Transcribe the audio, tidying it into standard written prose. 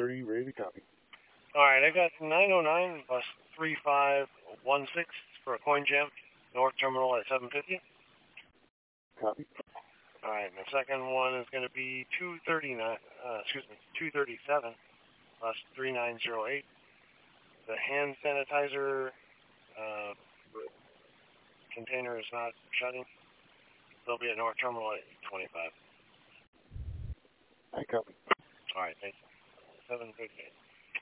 730, ready to copy. All right, I got 909 bus 3516 for a coin jam, north terminal at 750. Copy. All right, my second one is going to be 237 bus 3908. The hand sanitizer container is not shutting. They'll be at north terminal at 825. I copy. All right, thank you. 758.